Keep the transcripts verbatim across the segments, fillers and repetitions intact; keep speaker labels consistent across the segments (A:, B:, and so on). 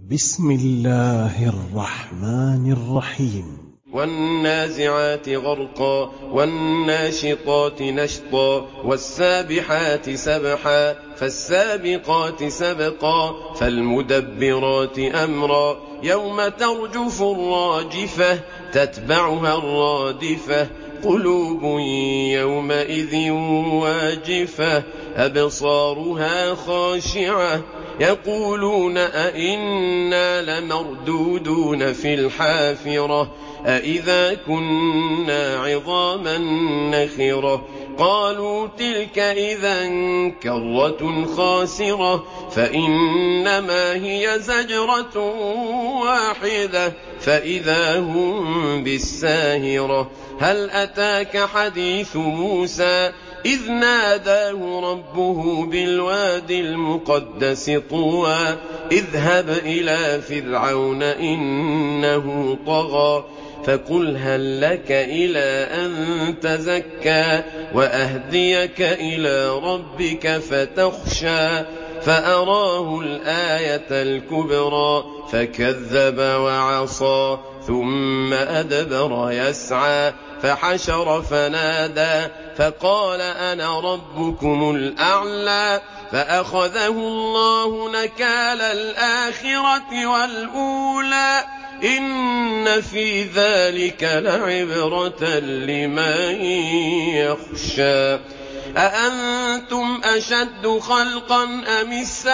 A: بسم الله الرحمن الرحيم.
B: والنازعات غرقا والناشطات نشطا والسابحات سبحا فالسابقات سبقا فالمدبرات أمرا يوم ترجف الراجفة تتبعها الرادفة قلوب يومئذ واجفة أبصارها خاشعة يقولون أئنا لمردودون في الحافرة أئذا كنا عظاما نخرة قالوا تلك إذا كرة خاسرة فإنما هي زجرة واحدة فإذا هم بالساهرة هل أتاك حديث موسى إذ ناداه ربه بالوادي المقدس طوى اذهب إلى فرعون إنه طغى فقل هل لك إلى أن تزكى وأهديك إلى ربك فتخشى فأراه الآية الكبرى فكذب وعصى ثم أدبر يسعى فحشر فنادى فقال أنا ربكم الأعلى فأخذه الله نكال الآخرة والأولى إن في ذلك لعبرة لمن يخشى أأنتم أشد خلقا أم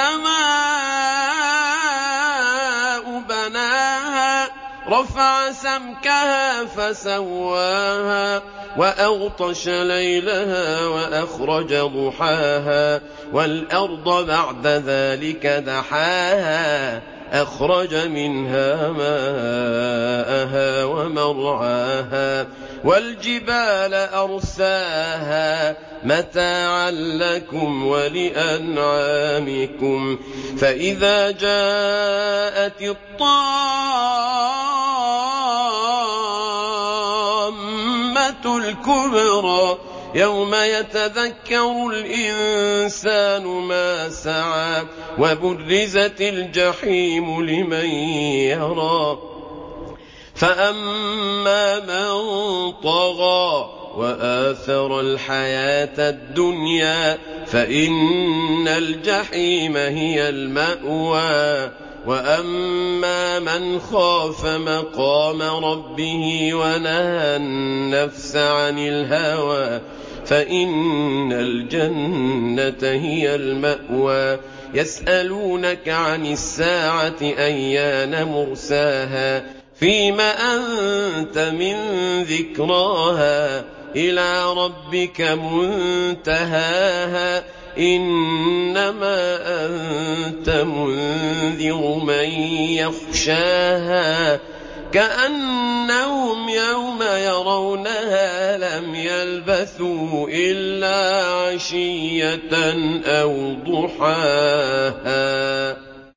B: السماء بناها رفع سمكها فسواها وأغطش ليلها وأخرج ضحاها والأرض بعد ذلك دحاها أخرج منها ماءها ومرعاها والجبال أرساها متاعا لكم ولأنعامكم فإذا جاءت الطامة الكبرى يوم يتذكر الإنسان ما سعى وبرزت الجحيم لمن يرى فأما من طغى وآثر الحياة الدنيا فإن الجحيم هي المأوى وأما من خاف مقام ربه ونهى النفس عن الهوى فإن الجنة هي المأوى يسألونك عن الساعة أيان مرساها فيم أنت من ذكراها إلى ربك منتهاها إنما أنت منذر من يخشاها كأنهم يوم يرونها لم يلبثوا إلا عشية أو ضحاها.